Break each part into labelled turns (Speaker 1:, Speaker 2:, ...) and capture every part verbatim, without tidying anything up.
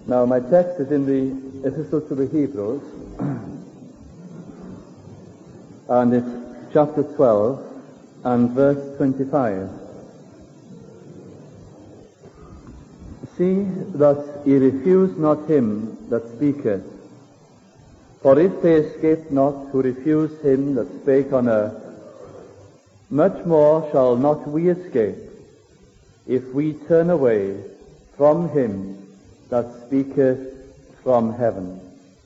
Speaker 1: Now, my text is in the Epistle to the Hebrews, and it's chapter twelve and verse twenty-five. See that ye refuse not him that speaketh, for if they escaped not who refused him that spake on earth, much more shall not we escape, if we turn away from him that speaketh from heaven.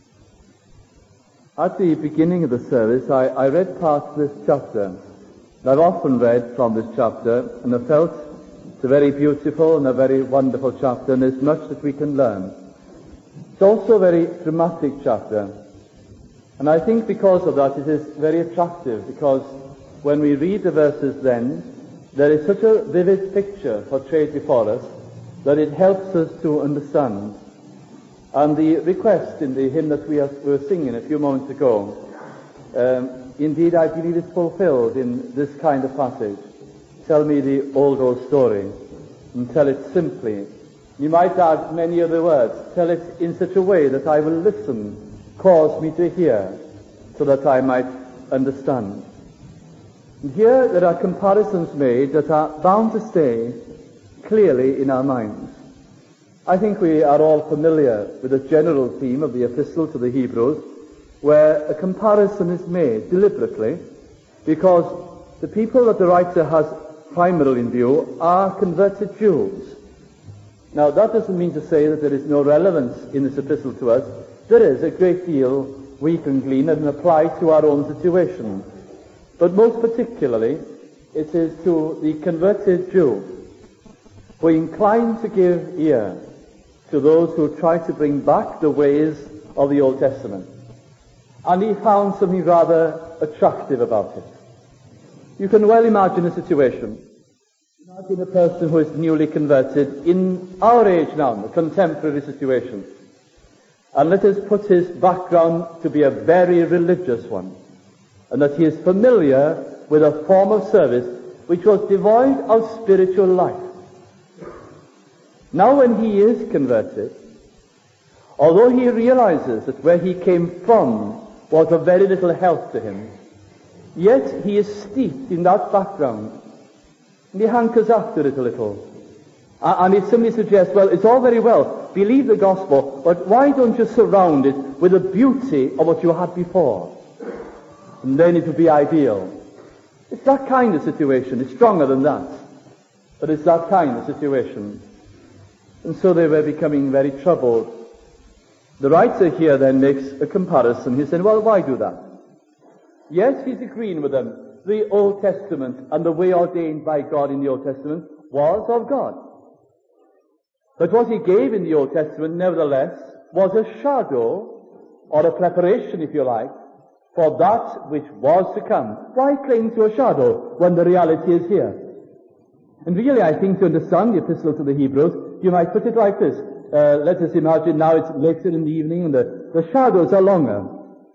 Speaker 1: At the beginning of the service, I, I read parts of this chapter. I've often read from this chapter, and I felt it's a very beautiful and a very wonderful chapter, and there's much that we can learn. It's also a very dramatic chapter, and I think because of that it is very attractive, because when we read the verses then, there is such a vivid picture portrayed before us that it helps us to understand. And the request in the hymn that we, are, we were singing a few moments ago, um, indeed I believe is fulfilled in this kind of passage. Tell me the old, old story, and tell it simply. You might add many other words. Tell it in such a way that I will listen, cause me to hear, so that I might understand. And here there are comparisons made that are bound to stay clearly in our minds. I think we are all familiar with the general theme of the Epistle to the Hebrews, where a comparison is made deliberately, because the people that the writer has primarily in view are converted Jews. Now, that doesn't mean to say that there is no relevance in this epistle to us. There is a great deal we can glean and apply to our own situation. But most particularly, it is to the converted Jew, who are inclined to give ear to those who try to bring back the ways of the Old Testament. And he found something rather attractive about it. You can well imagine a situation. Imagine a person who is newly converted in our age now, the contemporary situation. And let us put his background to be a very religious one, and that he is familiar with a form of service which was devoid of spiritual life. Now when he is converted, although he realizes that where he came from was of very little help to him, yet he is steeped in that background, and he hankers after it a little. And if somebody suggests, well, it's all very well, believe the gospel, but why don't you surround it with the beauty of what you had before? And then it would be ideal. It's that kind of situation. It's stronger than that. But it's that kind of situation. And so they were becoming very troubled. The writer here then makes a comparison. He said, well, why do that? Yes, he's agreeing with them. The Old Testament and the way ordained by God in the Old Testament was of God. But what he gave in the Old Testament, nevertheless, was a shadow, or a preparation, if you like, for that which was to come. Why cling to a shadow when the reality is here? And really, I think to understand the Epistle to the Hebrews, you might put it like this. Uh, let us imagine now it's later in the evening and the, the shadows are longer.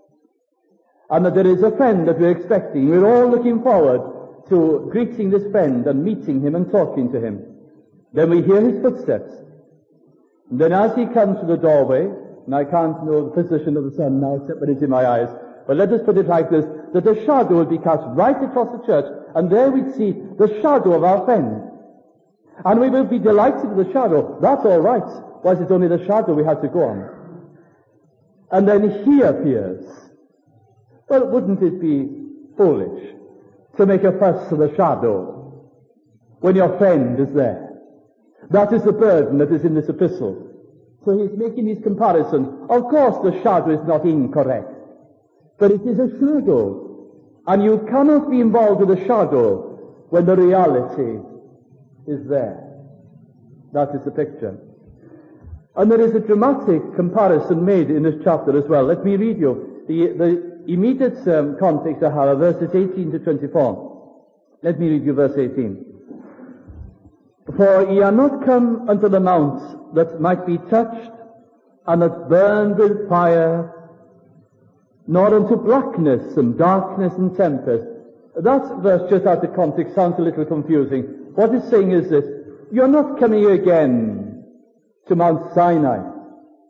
Speaker 1: And that there is a friend that we're expecting. We're all looking forward to greeting this friend and meeting him and talking to him. Then we hear his footsteps. And then as he comes to the doorway, and I can't know the position of the sun now except when it's in my eyes, but let us put it like this, that the shadow will be cast right across the church, and there we'd see the shadow of our friend. And we will be delighted with the shadow. That's all right. Why is it only the shadow we have to go on? And then he appears. Well, wouldn't it be foolish to make a fuss of the shadow when your friend is there? That is the burden that is in this epistle. So he's making his comparison. Of course the shadow is not incorrect, but it is a shadow. And you cannot be involved with a shadow when the reality is there. That is the picture. And there is a dramatic comparison made in this chapter as well. Let me read you the, the immediate um, context I have, verses eighteen to twenty-four. Let me read you verse eighteen. For ye are not come unto the mount that might be touched, and that burned with fire, nor unto blackness and darkness and tempest. That verse, just out of context, sounds a little confusing. What it's saying is this: you're not coming again to Mount Sinai.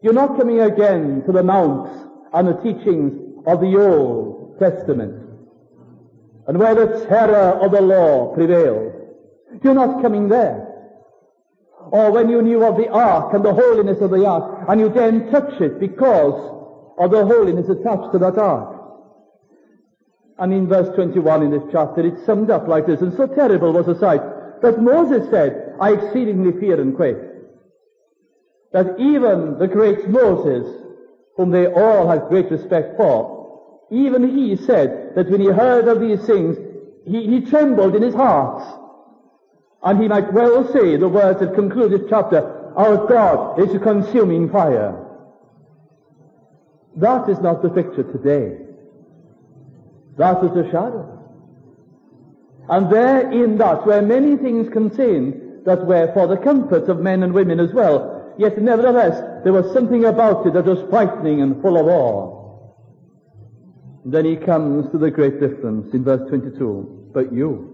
Speaker 1: You're not coming again to the mounts and the teachings of the Old Testament, and where the terror of the law prevailed. You're not coming there. Or when you knew of the ark and the holiness of the ark, and you daren't touch it because of the holiness attached to that ark. And in verse twenty-one in this chapter, it's summed up like this: and so terrible was the sight that Moses said, I exceedingly fear and quake. That even the great Moses, whom they all had great respect for, even he said that when he heard of these things, he, he trembled in his heart. And he might well say the words that conclude this chapter, our God is a consuming fire. That is not the picture today. That is a shadow. And there in that were many things contained that were for the comfort of men and women as well, yet nevertheless there was something about it that was frightening and full of awe. And then he comes to the great difference in verse twenty-two. But you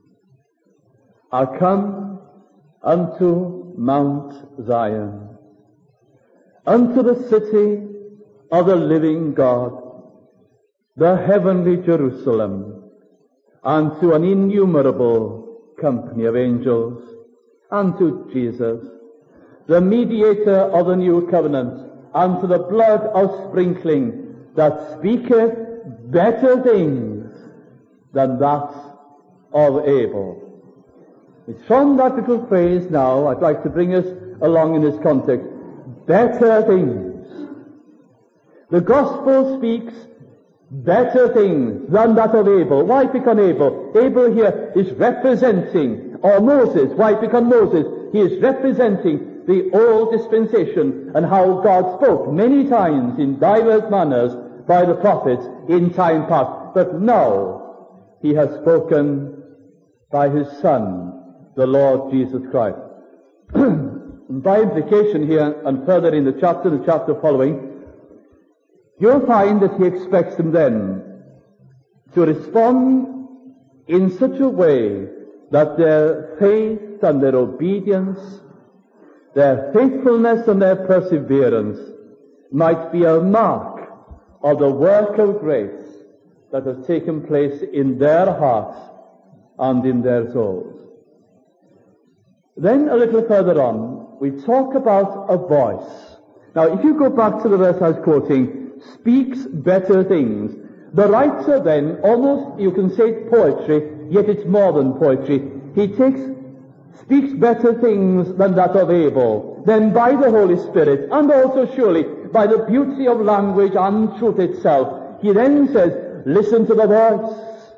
Speaker 1: are come unto Mount Zion, unto the city of the living God, the heavenly Jerusalem, and to an innumerable company of angels, and to Jesus, the mediator of the new covenant, and to the blood of sprinkling that speaketh better things than that of Abel. It's from that little phrase now I'd like to bring us along in this context. Better things. The gospel speaks better things than that of Abel. Why pick on Abel? Abel here is representing, or Moses. Why pick on Moses? He is representing the old dispensation and how God spoke many times in divers manners by the prophets in time past. But now he has spoken by his Son, the Lord Jesus Christ. By implication here, and further in the chapter, the chapter following, you'll find that he expects them then to respond in such a way that their faith and their obedience, their faithfulness and their perseverance might be a mark of the work of grace that has taken place in their hearts and in their souls. Then a little further on, we talk about a voice. Now, if you go back to the verse I was quoting, speaks better things. The writer then, almost, you can say poetry, yet it's more than poetry. He takes, speaks better things than that of Abel. Then by the Holy Spirit, and also surely by the beauty of language and truth itself, he then says, listen to the voice,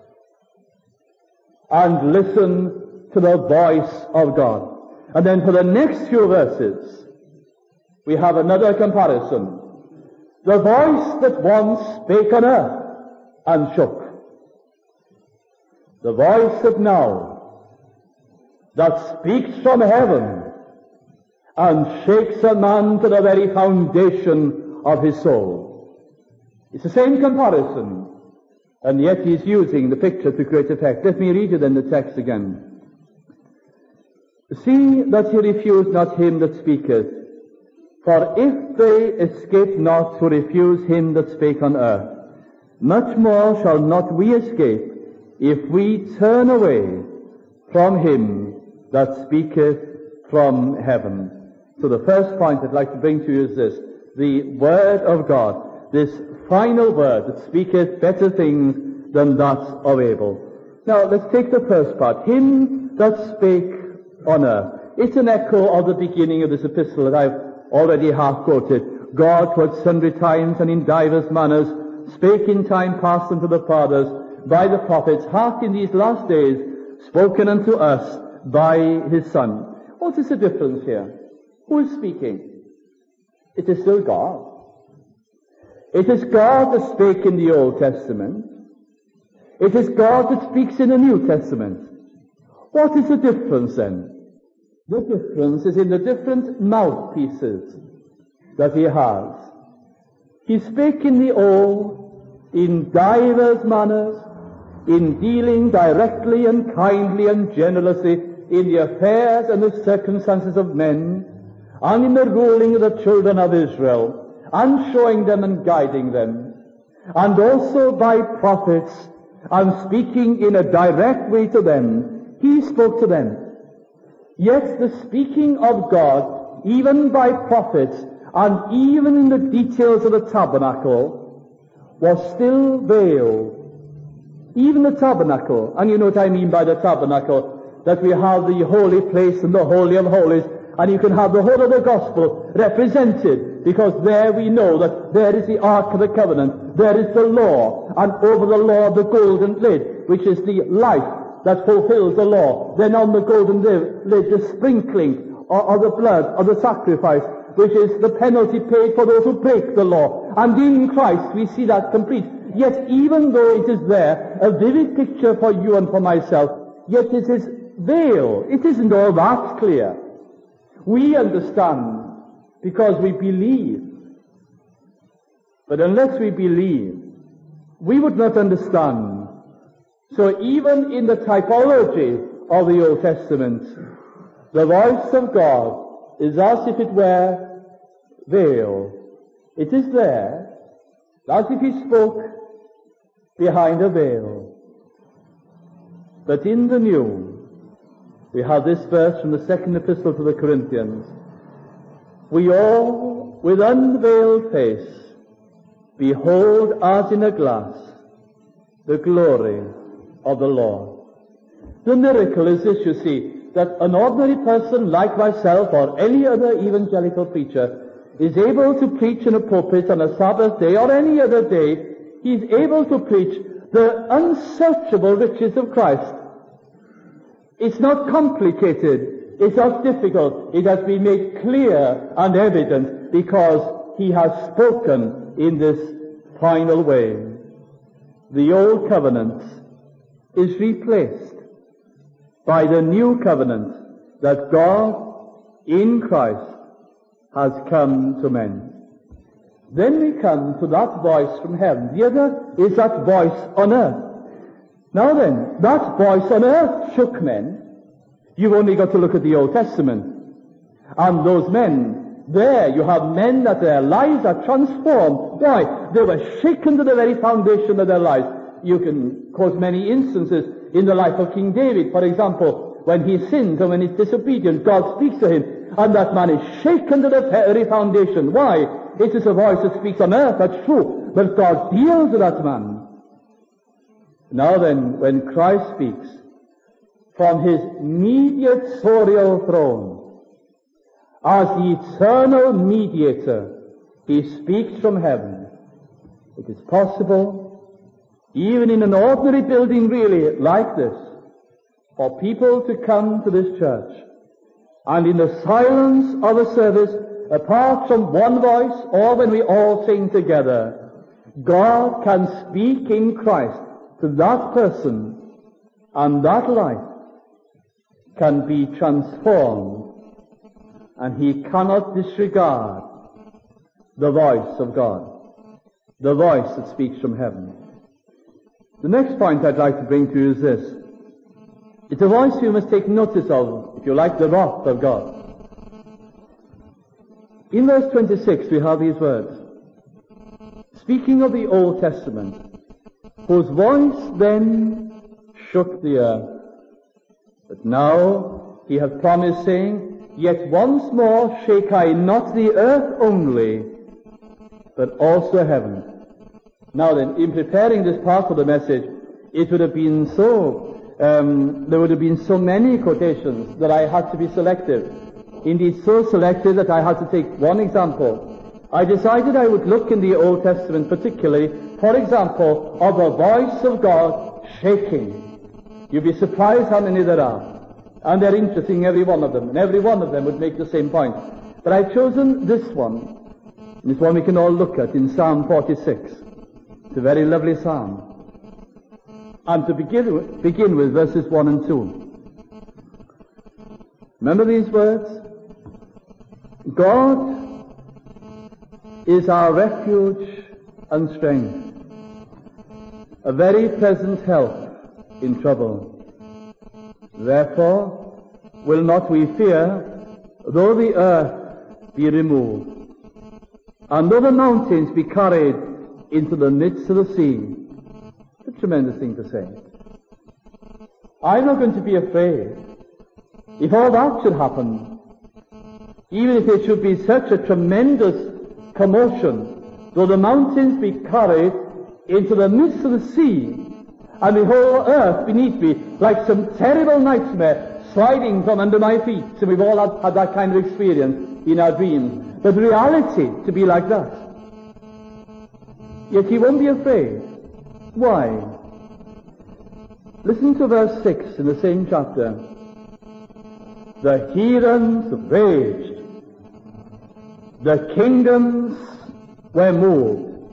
Speaker 1: and listen to the voice of God. And then for the next few verses, we have another comparison. The voice that once spake on earth and shook. The voice that now, that speaks from heaven and shakes a man to the very foundation of his soul. It's the same comparison, and yet he's using the picture to great effect. Let me read you then the text again. See that ye refuse not him that speaketh, for if they escape not who refuse him that spake on earth, much more shall not we escape if we turn away from him that speaketh from heaven. So the first point I'd like to bring to you is this: the Word of God, this final word that speaketh better things than that of Abel. Now let's take the first part. Him that spake on earth. It's an echo of the beginning of this epistle that I've already half quoted. God, who at sundry times and in divers manners spake in time past unto the fathers by the prophets, hath in these last days spoken unto us by his Son. What is the difference here? Who is speaking? It is still God. It is God that spake in the Old Testament. It is God that speaks in the New Testament. What is the difference then? The difference is in the different mouthpieces that he has. He spake in the old in divers manners, in dealing directly and kindly and generously in the affairs and the circumstances of men, and in the ruling of the children of Israel, and showing them and guiding them, and also by prophets, and speaking in a direct way to them, he spoke to them. Yet the speaking of God, even by prophets, and even in the details of the tabernacle, was still veiled. Even the tabernacle, and you know what I mean by the tabernacle, that we have the holy place and the holy of holies, and you can have the whole of the gospel represented, because there we know that there is the Ark of the Covenant, there is the law, and over the law the golden lid, which is the life that fulfills the law. Then on the golden lid the sprinkling of the blood of the sacrifice, which is the penalty paid for those who break the law. And in Christ we see that complete. Yet even though it is there, a vivid picture for you and for myself, yet it is veiled. It isn't all that clear. We understand because we believe. But unless we believe, we would not understand. So even in the typology of the Old Testament, the voice of God is as if it were veiled. It is there, as if he spoke behind a veil. But in the New, we have this verse from the second epistle to the Corinthians. We all, with unveiled face, behold as in a glass the glory of the Lord. The miracle is this, you see, that an ordinary person like myself or any other evangelical preacher is able to preach in a pulpit on a Sabbath day or any other day. He's able to preach the unsearchable riches of Christ. It's not complicated. It's not difficult. It has been made clear and evident because he has spoken in this final way. The old covenant is replaced by the new covenant that God in Christ has come to men. Then we come to that voice from heaven. The other is that voice on earth. Now then, that voice on earth shook men. You've only got to look at the Old Testament. And those men, there you have men that their lives are transformed. Why? They were shaken to the very foundation of their lives. You can quote many instances in the life of King David, for example, when he sinned and when he's disobedient, God speaks to him, and that man is shaken to the very foundation. Why? It is a voice that speaks on earth, that's true, but God deals with that man. Now then, when Christ speaks from his mediatorial throne, as the eternal mediator, he speaks from heaven. It is possible, even in an ordinary building really like this, for people to come to this church, and in the silence of a service, apart from one voice, or when we all sing together, God can speak in Christ to that person, and that life can be transformed, and he cannot disregard the voice of God, the voice that speaks from heaven. The next point I'd like to bring to you is this. It's a voice you must take notice of, if you like, the wrath of God. In verse twenty-six we have these words, speaking of the Old Testament, whose voice then shook the earth. But now he hath promised, saying, yet once more shake I not the earth only, but also heaven. Now then, in preparing this part of the message, it would have been so, um, there would have been so many quotations that I had to be selective. Indeed, so selective that I had to take one example. I decided I would look in the Old Testament particularly, for example, of the voice of God shaking. You'd be surprised how many there are. And they're interesting, every one of them. And every one of them would make the same point. But I've chosen this one. This one we can all look at in Psalm forty-six. It's a very lovely psalm. And to begin with, begin with verses one and two. Remember these words? God is our refuge and strength, a very present help in trouble. Therefore will not we fear, though the earth be removed, and though the mountains be carried into the midst of the sea. It's a tremendous thing to say. I'm not going to be afraid. If all that should happen, even if there should be such a tremendous commotion, though the mountains be carried into the midst of the sea, and the whole earth beneath me, like some terrible nightmare, sliding from under my feet, and we've all had, had that kind of experience in our dreams. But reality to be like that. Yet he won't be afraid. Why? Listen to verse six in the same chapter. The heathens raged. The kingdoms were moved.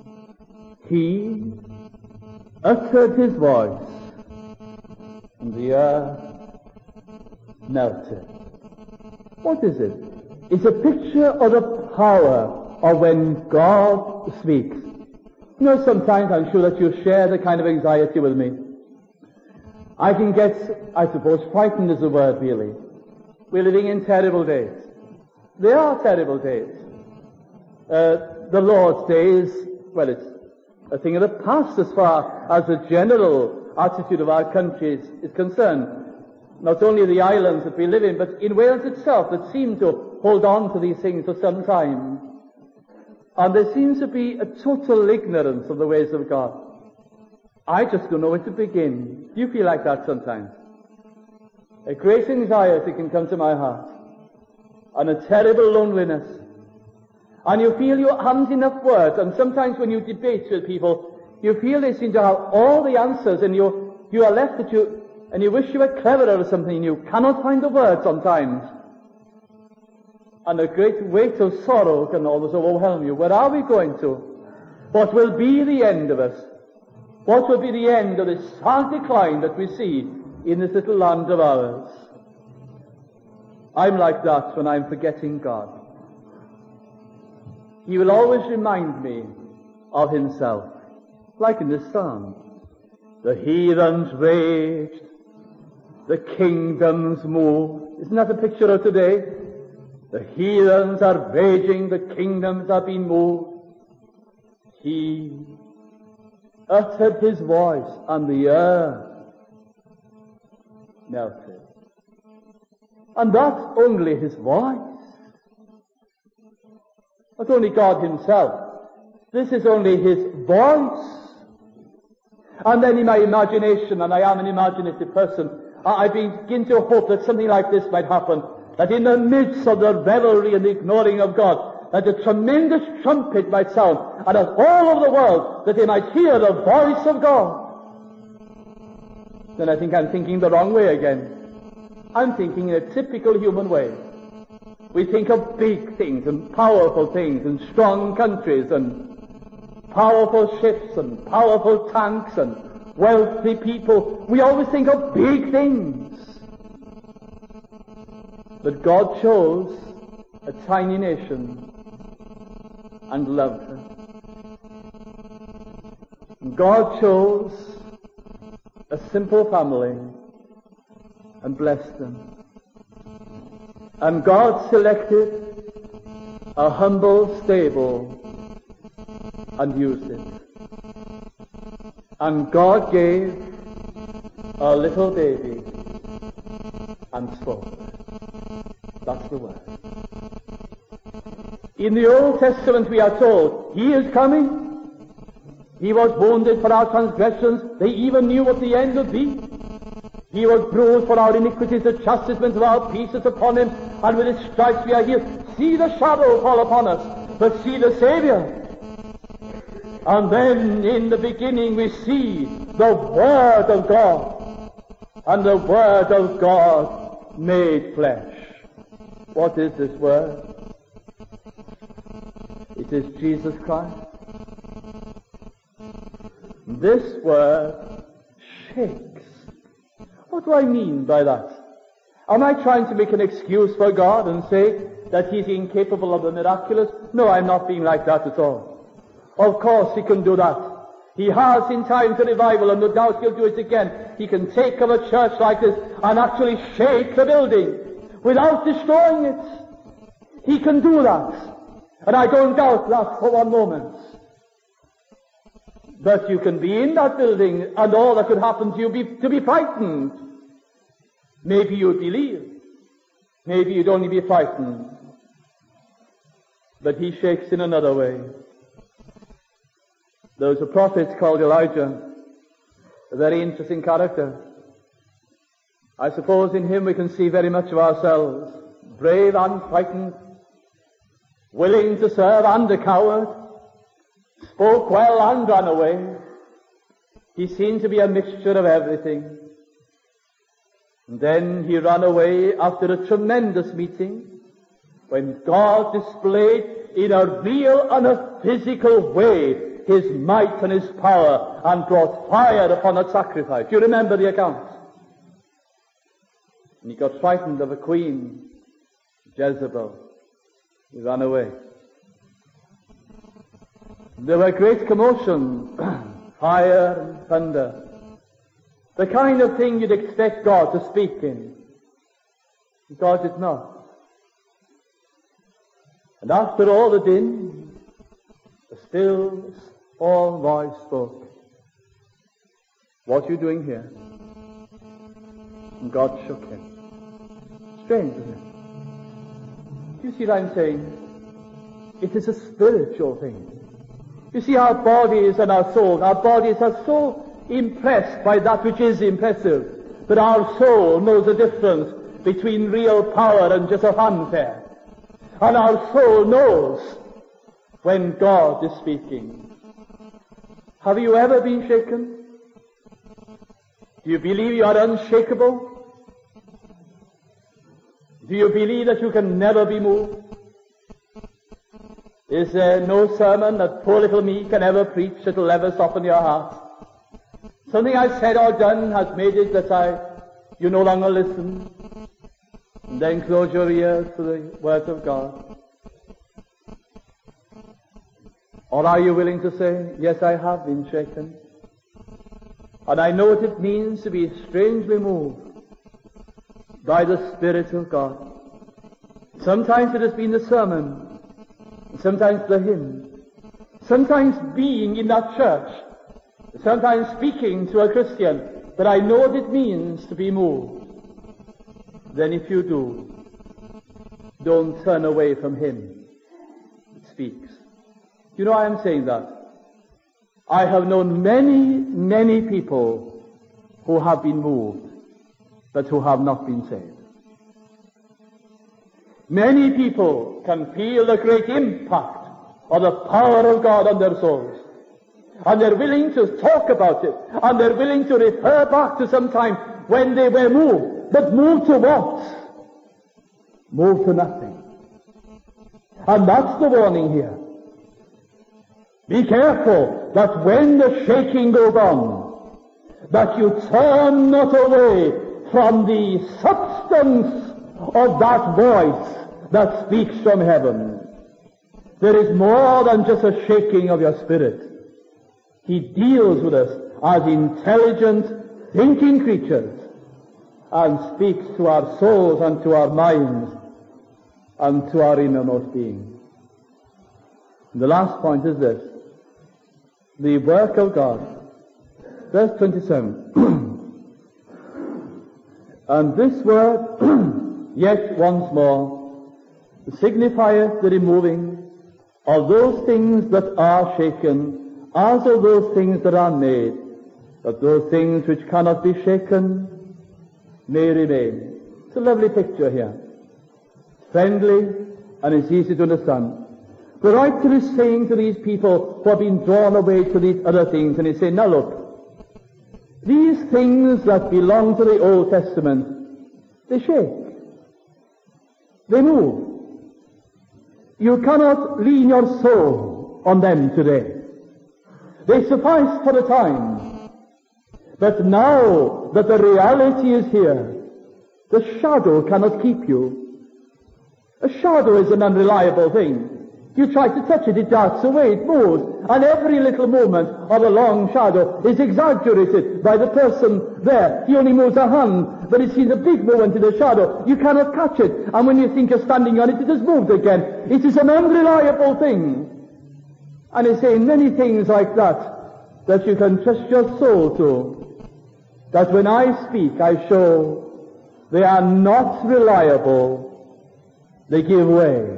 Speaker 1: He uttered his voice, and the earth melted. What is it? It's a picture of the power of when God speaks. You know, sometimes I'm sure that you share the kind of anxiety with me. I can get, I suppose, frightened is the word, really. We're living in terrible days. They are terrible days. Uh, the Lord's Day is, well, it's a thing of the past as far as the general attitude of our country is, is concerned. Not only the islands that we live in, but in Wales itself, that seem to hold on to these things for some time. And there seems to be a total ignorance of the ways of God. I just don't know where to begin. Do you feel like that sometimes? A great anxiety can come to my heart, and a terrible loneliness. And you feel you haven't enough words, and sometimes when you debate with people, you feel they seem to have all the answers, and you, you are left that you, and you wish you were cleverer or something, and you cannot find the words sometimes. And a great weight of sorrow can always overwhelm you. Where are we going to? What will be the end of us? What will be the end of this sad decline that we see in this little land of ours? I'm like that when I'm forgetting God. He will always remind me of himself, like in this psalm. The heathens raged, the kingdoms moved. Isn't that a picture of today? The heathens are raging, the kingdoms are being moved. He uttered his voice, and the earth melted. And that's only his voice. Not only God himself. This is only his voice. And then in my imagination, and I am an imaginative person, I begin to hope that something like this might happen. That in the midst of the revelry and the ignoring of God, that a tremendous trumpet might sound, and that all over the world, that they might hear the voice of God. Then I think I'm thinking the wrong way again. I'm thinking in a typical human way. We think of big things and powerful things and strong countries and powerful ships and powerful tanks and wealthy people. We always think of big things. But God chose a tiny nation and loved them. And God chose a simple family and blessed them. And God selected a humble stable and used it. And God gave a little baby and spoke. That's the word. In the Old Testament we are told, He is coming. He was wounded for our transgressions. They even knew what the end would be. He was bruised for our iniquities. The chastisement of our peace is upon Him. And with His stripes we are healed. See the shadow fall upon us, but see the Savior. And then in the beginning we see the Word of God. And the Word of God made flesh. What is this Word? It is Jesus Christ. This Word shakes. What do I mean by that? Am I trying to make an excuse for God and say that He's incapable of the miraculous? No, I'm not being like that at all. Of course He can do that. He has in times of revival, and no doubt He'll do it again. He can take of a church like this and actually shake the building without destroying it. He can do that. And I don't doubt that for one moment. But you can be in that building and all that could happen to you be to be frightened. Maybe you'd believe. Maybe you'd only be frightened. But he shakes in another way. There was a prophet called Elijah, a very interesting character. I suppose in him we can see very much of ourselves. Brave and frightened, willing to serve and a coward, spoke well and ran away. He seemed to be a mixture of everything. And then he ran away after a tremendous meeting when God displayed in a real and a physical way his might and his power and brought fire upon that sacrifice. You remember the account? And he got frightened of a queen, Jezebel. He ran away. There were great commotion, fire and thunder. The kind of thing you'd expect God to speak in. God did not. And after all the din, the still, small voice spoke. What are you doing here? And God shook him. Strange, isn't it? Do you see what I'm saying? It is a spiritual thing. You see, our bodies and our souls, our bodies are so impressed by that which is impressive, but our soul knows the difference between real power and just a fanfare. And our soul knows when God is speaking. Have you ever been shaken? Do you believe you are unshakable? Do you believe that you can never be moved? Is there no sermon that poor little me can ever preach that will ever soften your heart? Something I've said or done has made it that I, you no longer listen. And then close your ears to the words of God. Or are you willing to say, yes, I have been shaken, and I know what it means to be strangely moved by the Spirit of God. Sometimes it has been the sermon, sometimes the hymn, sometimes being in that church, sometimes speaking to a Christian, but I know what it means to be moved. Then if you do, don't turn away from Him that speaks. You know why I'm saying that? I have known many, many people who have been moved, but who have not been saved. Many people can feel the great impact of the power of God on their souls. And they're willing to talk about it. And they're willing to refer back to some time when they were moved. But moved to what? Moved to nothing. And that's the warning here. Be careful that when the shaking goes on, that you turn not away from the substance of that voice that speaks from heaven. There is more than just a shaking of your spirit. He deals with us as intelligent, thinking creatures and speaks to our souls and to our minds and to our innermost being. The last point is this. The work of God. Verse twenty-seven. And this word, yet once more, signifieth the removing of those things that are shaken, as of those things that are made, that those things which cannot be shaken may remain. It's a lovely picture here. Friendly, and it's easy to understand. The writer is saying to these people who have been drawn away to these other things, and he's saying, now look, these things that belong to the Old Testament, they shake. They move. You cannot lean your soul on them today. They suffice for a time. But now that the reality is here, the shadow cannot keep you. A shadow is an unreliable thing. You try to touch it, it darts away, it moves. And every little movement of a long shadow is exaggerated by the person there. He only moves a hand, but it seems a big movement in the shadow. You cannot catch it. And when you think you're standing on it, it has moved again. It is an unreliable thing. And he's saying many things like that, that you can trust your soul to. That when I speak, I show they are not reliable. They give way.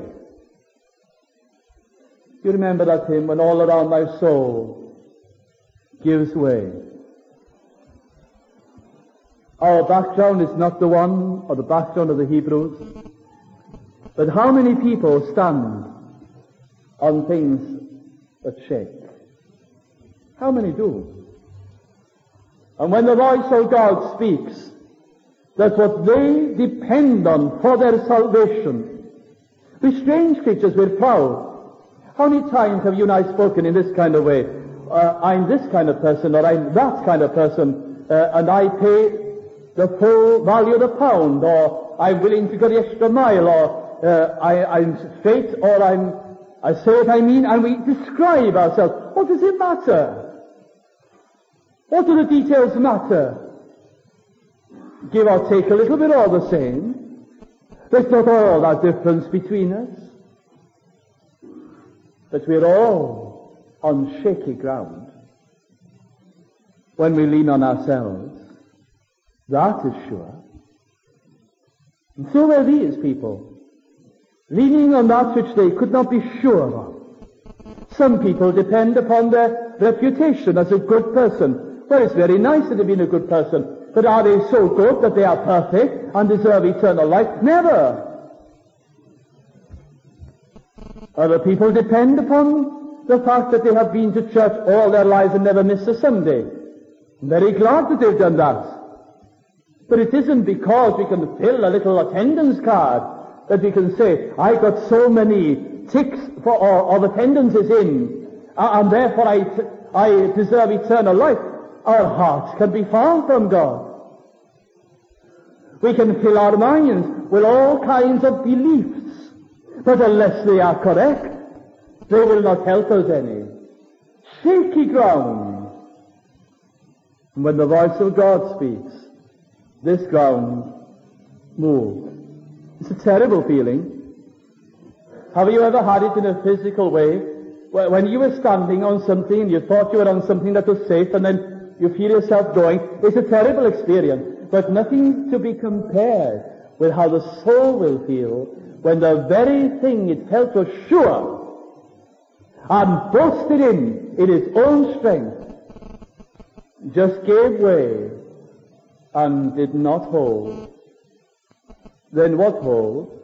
Speaker 1: You remember that hymn, when all around my soul gives way. Our background is not the one or the background of the Hebrews, but how many people stand on things that shake? How many do? And when the voice of God speaks, that what they depend on for their salvation, we strange creatures, we're proud. How many times have you and I spoken in this kind of way? Uh, I'm this kind of person, or I'm that kind of person, uh, and I pay the full value of the pound, or I'm willing to go the extra mile, or uh, I, I'm straight, or I'm, I say what I mean, and we describe ourselves. What does it matter? What do the details matter? Give or take a little bit, all the same. There's not all that difference between us. But we're all on shaky ground when we lean on ourselves. That is sure. And so were these people, leaning on that which they could not be sure of. Some people depend upon their reputation as a good person. Well, it's very nice that they've been a good person, but are they so good that they are perfect and deserve eternal life? Never. Other people depend upon the fact that they have been to church all their lives and never missed a Sunday. I'm very glad that they've done that. But it isn't because we can fill a little attendance card that we can say, I got so many ticks for, or, of attendances in, and therefore I, I deserve eternal life. Our hearts can be far from God. We can fill our minds with all kinds of beliefs, but unless they are correct, they will not help us any. Shaky ground. And when the voice of God speaks, this ground moves. It's a terrible feeling. Have you ever had it in a physical way? When you were standing on something and you thought you were on something that was safe, and then you feel yourself going? It's a terrible experience, but nothing to be compared with how the soul will feel when the very thing it felt was sure and boasted in, in its own strength, just gave way and did not hold. Then what hold?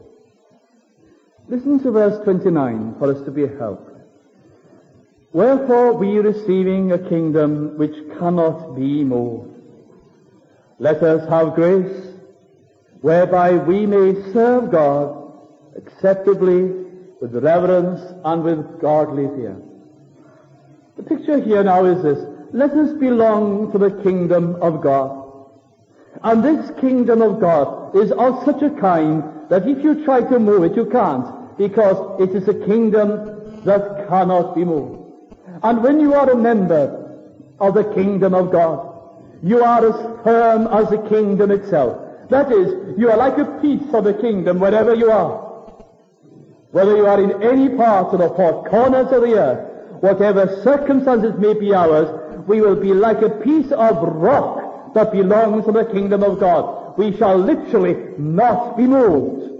Speaker 1: Listen to verse twenty-nine for us to be helped. Wherefore we receiving a kingdom which cannot be moved, let us have grace whereby we may serve God acceptably, with reverence and with godly fear. The picture here now is this. Let us belong to the kingdom of God. And this kingdom of God is of such a kind that if you try to move it, you can't, because it is a kingdom that cannot be moved. And when you are a member of the kingdom of God, you are as firm as the kingdom itself. That is, you are like a piece of the kingdom wherever you are. Whether you are in any part of the four corners of the earth, whatever circumstances may be ours, we will be like a piece of rock that belongs to the kingdom of God. We shall literally not be moved.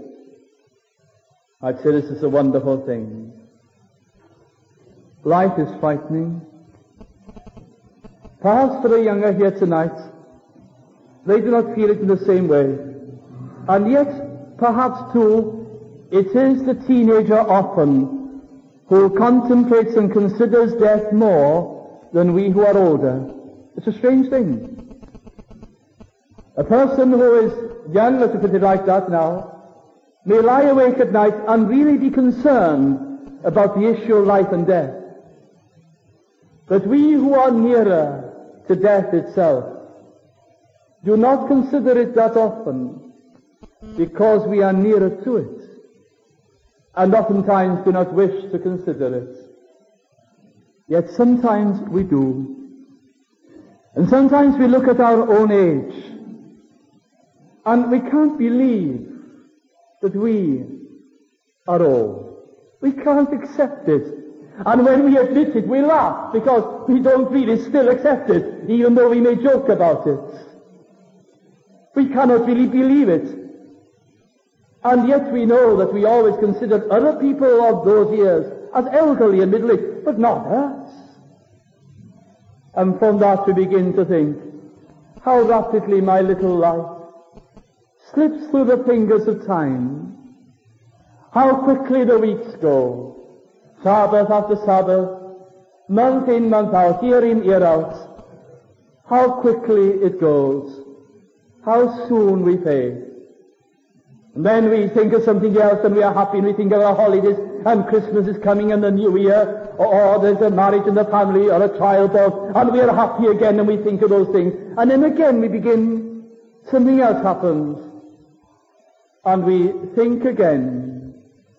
Speaker 1: I'd say this is a wonderful thing. Life is frightening. Perhaps for the younger here tonight, they do not feel it in the same way. And yet, perhaps too, it is the teenager often who contemplates and considers death more than we who are older. It's a strange thing. A person who is young, let's put it like that now, may lie awake at night and really be concerned about the issue of life and death. But we who are nearer to death itself do not consider it that often, because we are nearer to it. and oftentimes do not wish to consider it. Yet sometimes we do. And sometimes we look at our own age, and we can't believe that we are old. We can't accept it. And when we admit it, we laugh, because we don't really still accept it, even though we may joke about it. We cannot really believe it. And yet we know that we always considered other people of those years as elderly and middle-aged, but not us. And from that we begin to think how rapidly my little life slips through the fingers of time, how quickly the weeks go, Sabbath after Sabbath, month in, month out, year in, year out, how quickly it goes, how soon we fade. And then we think of something else and we are happy, and we think of our holidays, and Christmas is coming and the New Year, or, or there's a marriage in the family, or a child born, and we are happy again, and we think of those things. And then again we begin, something else happens, and we think again,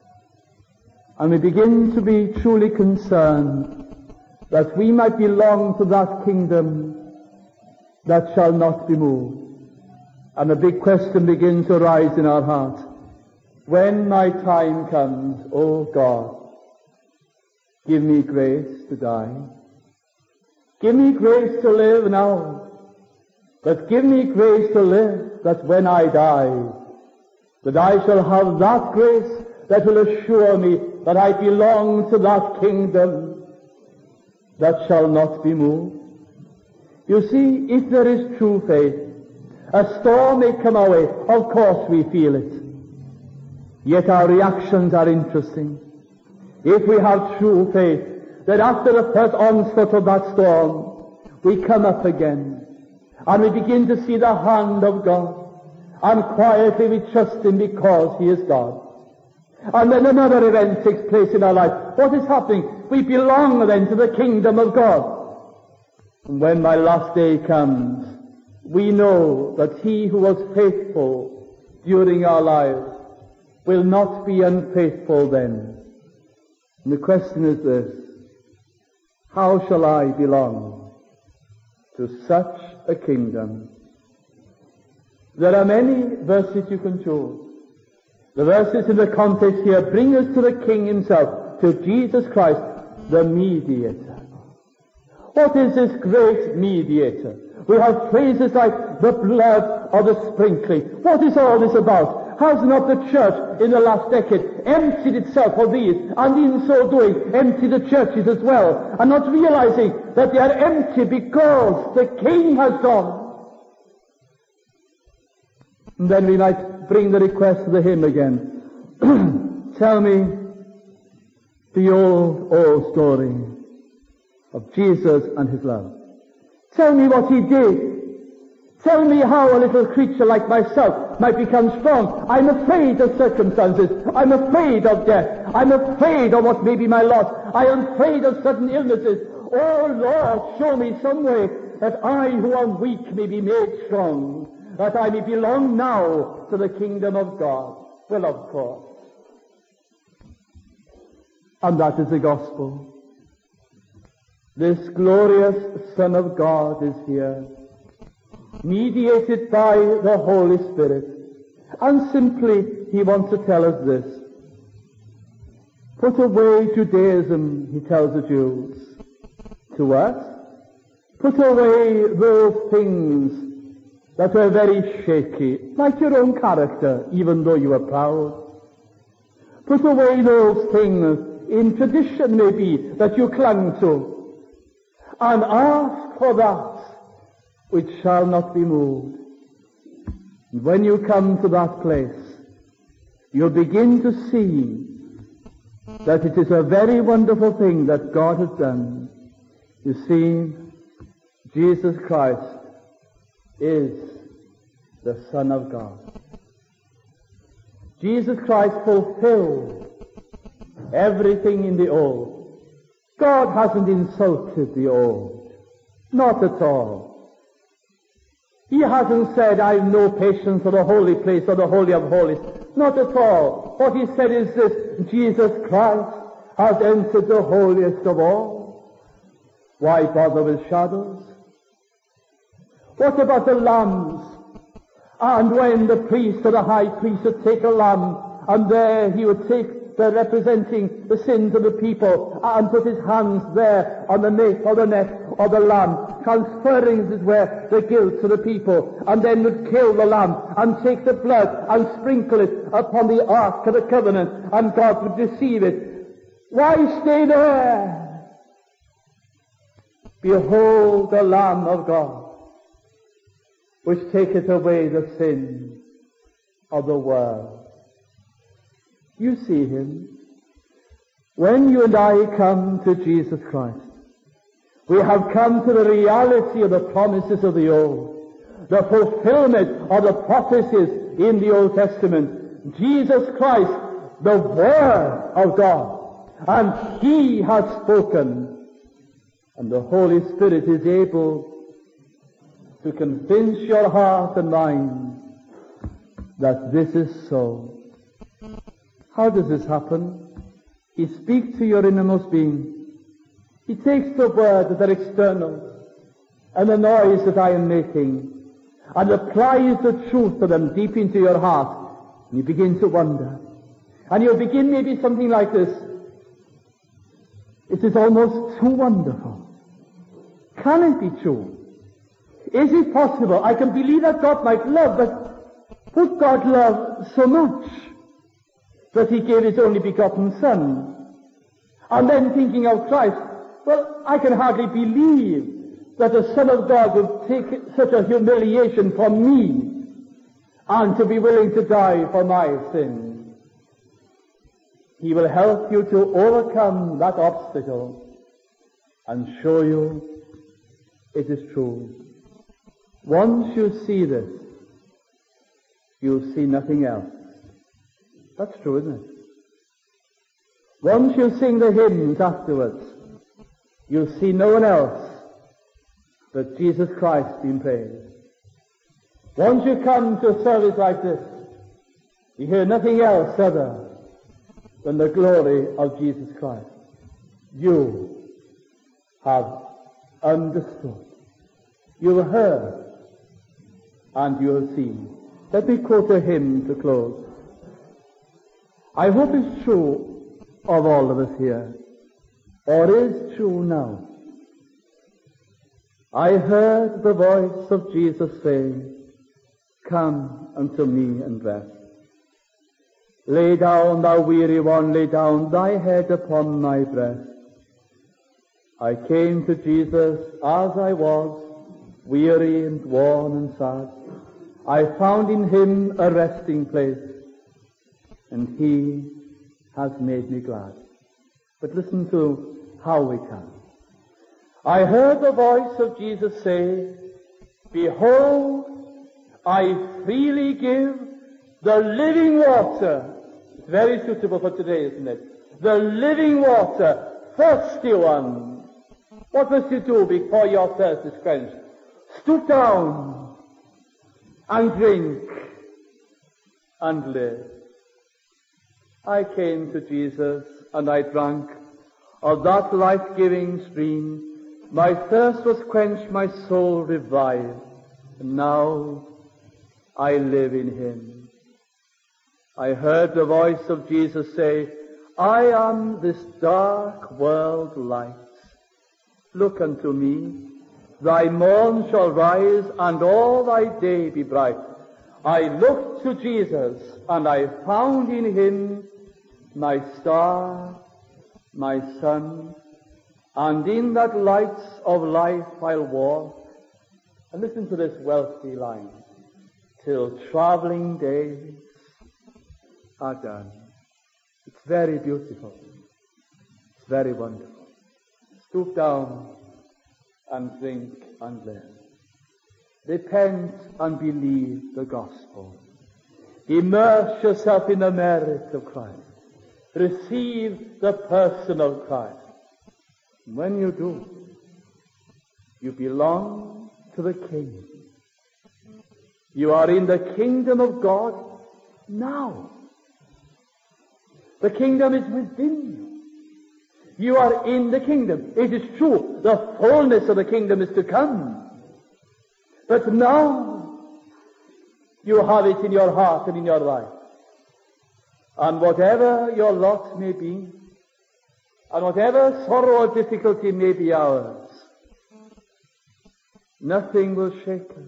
Speaker 1: and we begin to be truly concerned that we might belong to that kingdom that shall not be moved. And a big question begins to arise in our heart. When my time comes, O God, give me grace to die. Give me grace to live now. But give me grace to live, that when I die, that I shall have that grace that will assure me that I belong to that kingdom that shall not be moved. You see, if there is true faith, a storm may come our way. Of course we feel it. Yet our reactions are interesting. If we have true faith, that after the first onslaught of that storm, we come up again, and we begin to see the hand of God, and quietly we trust Him because He is God. And then another event takes place in our life. What is happening? We belong then to the kingdom of God. And when my last day comes, we know that He who was faithful during our lives will not be unfaithful then. And the question is this: how shall I belong to such a kingdom? There are many verses you can choose. The verses in the context here bring us to the King Himself, to Jesus Christ, the mediator. What is this great mediator? We have phrases like the blood or the sprinkling. What is all this about? Has not the church in the last decade emptied itself of these, and in so doing emptied the churches as well, and not realizing that they are empty because the King has gone? And then we might bring the request of the hymn again. Tell me the old, old story of Jesus and His love. Tell me what He did. Tell me how a little creature like myself might become strong. I'm afraid of circumstances. I'm afraid of death. I'm afraid of what may be my loss. I am afraid of sudden illnesses. Oh Lord, show me some way that I who am weak may be made strong, that I may belong now to the kingdom of God. Well, of course. And that is the gospel. This glorious Son of God is here, mediated by the Holy Spirit. And simply He wants to tell us this: put away Judaism, He tells the Jews. To us, put away those things that were very shaky, like your own character, even though you are proud. Put away those things in tradition, maybe, that you clung to, and ask for that which shall not be moved. And when you come to that place, you'll begin to see that it is a very wonderful thing that God has done. You see, Jesus Christ is the Son of God. Jesus Christ fulfilled everything in the old. God hasn't insulted the old. Not at all. He hasn't said, I've no patience for the holy place or the Holy of Holies. Not at all. What he said is this: Jesus Christ has entered the holiest of all. Why bother with shadows? What about the lambs? And when the priest or the high priest would take a lamb, and there he would take the representing the sins of the people, and put his hands there on the nape or the neck of the lamb, transferring, as it were, the guilt to the people, and then would kill the lamb, and take the blood, and sprinkle it upon the ark of the covenant, and God would receive it. Why stay there? Behold the Lamb of God, which taketh away the sin of the world. You see him. When you and I come to Jesus Christ, we have come to the reality of the promises of the Old, the fulfillment of the prophecies in the Old Testament. Jesus Christ, the Word of God, and he has spoken, and the Holy Spirit is able to convince your heart and mind that this is so. How does this happen? He speaks to your innermost being. He takes the words that are external and the noise that I am making and applies the truth of them deep into your heart. And you begin to wonder. And you'll begin maybe something like this. It is almost too wonderful. Can it be true? Is it possible? I can believe that God might love, but would God love so much that he gave his only begotten Son? And then thinking of Christ, well, I can hardly believe that the Son of God would take such a humiliation for me and to be willing to die for my sins. He will help you to overcome that obstacle and show you it is true. Once you see this, you'll see nothing else. That's true, isn't it? Once you sing the hymns afterwards, you'll see no one else but Jesus Christ being praised. Once you come to a service like this, you hear nothing else other than the glory of Jesus Christ. You have understood. You have heard. And you have seen. Let me quote a hymn to close. I hope it's true of all of us here, or is true now. I heard the voice of Jesus say, "Come unto me and rest. Lay down, thou weary one, lay down thy head upon my breast." I came to Jesus as I was, weary and worn and sad. I found in him a resting place, and he has made me glad. But listen to how we come. I heard the voice of Jesus say, "Behold, I freely give the living water." It's very suitable for today, isn't it? The living water, thirsty one. What must you do before your thirst is quenched? Stoop down and drink and live. I came to Jesus and I drank of that life-giving stream. My thirst was quenched, my soul revived, and now I live in him. I heard the voice of Jesus say, "I am this dark world light. Look unto me. Thy morn shall rise, and all thy day be bright." I looked to Jesus, and I found in him my star, my sun, and in that light of life I'll walk. And listen to this wealthy line. Till traveling days are done. It's very beautiful. It's very wonderful. Stoop down and drink and live. Repent and believe the gospel. Immerse yourself in the merits of Christ. Receive the person of Christ. When you do, you belong to the King. You are in the kingdom of God now. The kingdom is within you. You are in the kingdom. It is true, the fullness of the kingdom is to come. But now, you have it in your heart and in your life. And whatever your lot may be, and whatever sorrow or difficulty may be ours, nothing will shake us.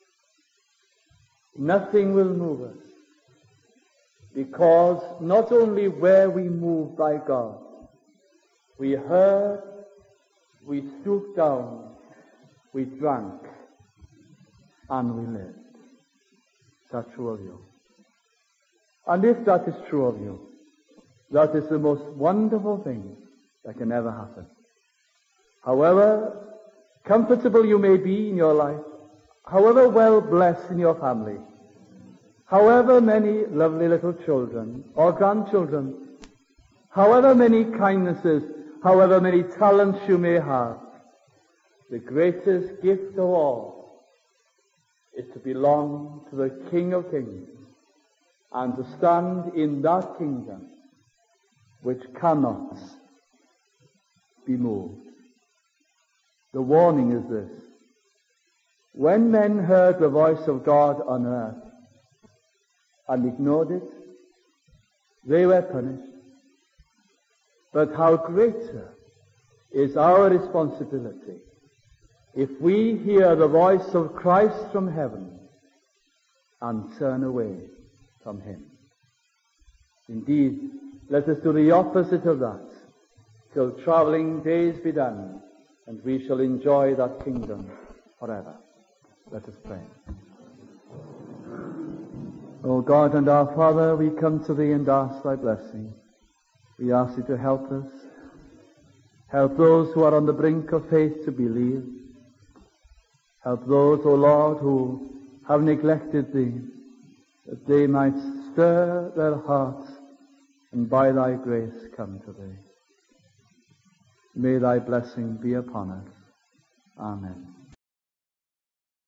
Speaker 1: Nothing will move us. Because not only were we moved by God, we heard, we stooped down, we drank, and we lived. Is that true of you? And if that is true of you, that is the most wonderful thing that can ever happen. However comfortable you may be in your life, however well blessed in your family, however many lovely little children or grandchildren, however many kindnesses, however many talents you may have, the greatest gift of all is to belong to the King of Kings and to stand in that kingdom which cannot be moved. The warning is this: when men heard the voice of God on earth and ignored it, they were punished. But how greater is our responsibility if we hear the voice of Christ from heaven and turn away from him. Indeed, let us do the opposite of that, till traveling days be done, and we shall enjoy that kingdom forever. Let us pray. O God and our Father, we come to thee and ask thy blessing. We ask thee to help us. Help those who are on the brink of faith to believe. Help those, O Lord, who have neglected thee, that they might stir their hearts and by thy grace come to thee. May thy blessing be upon us. Amen.